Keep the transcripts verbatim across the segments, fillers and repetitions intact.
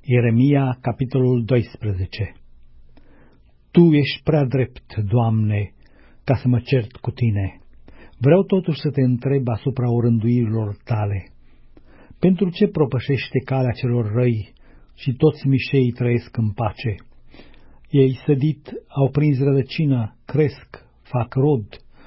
Ieremia, capitolul doisprezece. Tu ești prea drept, Doamne, ca să mă cert cu tine. Vreau totuși să te întreb asupra orânduirilor tale. Pentru ce propășește calea celor răi și toți mișeii trăiesc în pace? Ei sădit, au prins rădăcină, cresc, fac rod.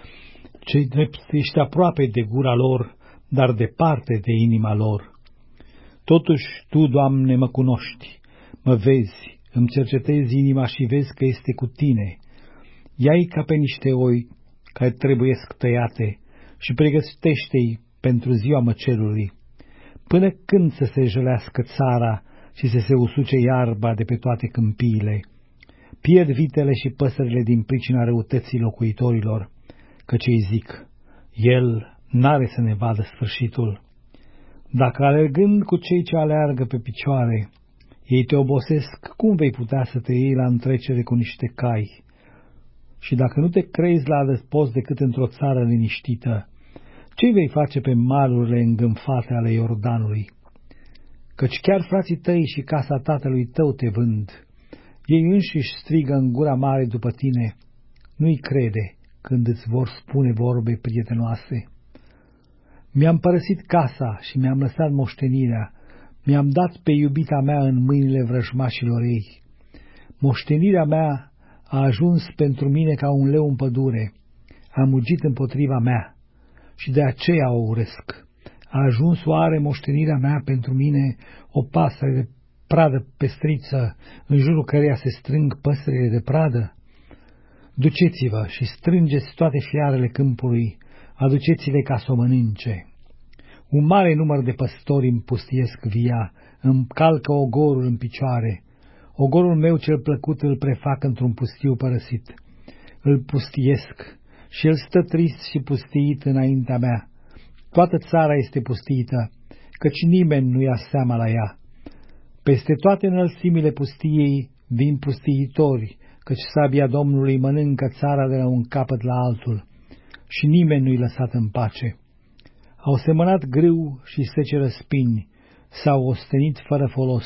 Cei drepți ești aproape de gura lor, dar departe de inima lor. Totuși Tu, Doamne, mă cunoști, mă vezi, îmi cercetezi inima și vezi că este cu Tine. Ia-i ca pe niște oi care trebuiesc tăiate și pregătește-i pentru ziua măcelului. Până când să se jălească țara și să se usuce iarba de pe toate câmpiile? Pierd vitele și păsările din pricina răutății locuitorilor, căci ei zic, El n-are să ne vadă sfârșitul. Dacă alergând cu cei ce aleargă pe picioare, ei te obosesc, cum vei putea să te iei la întrecere cu niște cai? Și dacă nu te crezi la adăpost decât într-o țară liniștită, ce vei face pe malurile îngânfate ale Iordanului? Căci chiar frații tăi și casa tatălui tău te vând. Ei înșiși strigă în gura mare după tine. Nu-i crede când îți vor spune vorbe prietenoase. Mi-am părăsit casa și mi-am lăsat moștenirea, mi-am dat pe iubita mea în mâinile vrăjmașilor ei. Moștenirea mea a ajuns pentru mine ca un leu în pădure, a mugit împotriva mea și de aceea o urăsc. A ajuns oare moștenirea mea pentru mine o pasăre de pradă pestriță, în jurul căreia se strâng păsările de pradă? Duceți-vă și strângeți toate fiarele câmpului, aduceți-le ca să o mănânce. Un mare număr de păstori împustiesc via, îmi calcă ogorul în picioare. Ogorul meu cel plăcut îl prefac într-un pustiu părăsit. Îl pustiesc și el stă trist și pustiit înaintea mea. Toată țara este pustiită, căci nimeni nu ia seama la ea. Peste toate înălțimile pustiei vin pustiitori, căci sabia Domnului mănâncă țara de la un capăt la altul. Și nimeni nu-i lăsat în pace. Au semănat grâu și seceră spini, s-au ostenit fără folos.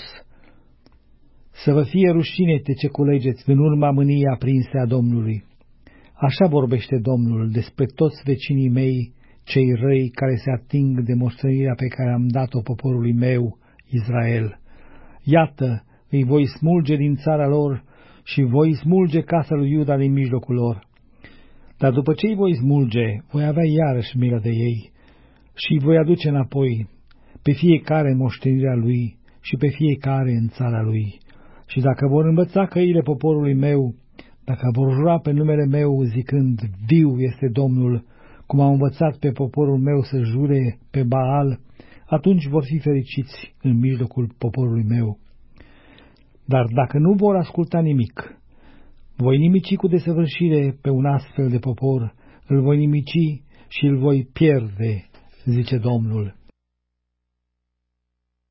Să vă fie rușine de ce culegeți în urma mâniei aprinse a Domnului. Așa vorbește Domnul despre toți vecinii mei, cei răi care se ating de moștenirea pe care am dat-o poporului meu, Israel. Iată, îi voi smulge din țara lor și voi smulge casa lui Iuda din mijlocul lor. Dar după ce îi voi smulge, voi avea iarăși milă de ei și îi voi aduce înapoi, pe fiecare în moștenirea lui și pe fiecare în țara lui. Și dacă vor învăța căile poporului meu, dacă vor jura pe numele meu zicând, viu este Domnul, cum au învățat pe poporul meu să jure pe Baal, atunci vor fi fericiți în mijlocul poporului meu. Dar dacă nu vor asculta nimic, voi nimici cu desăvârșire pe un astfel de popor, îl voi nimici și îl voi pierde, zice Domnul.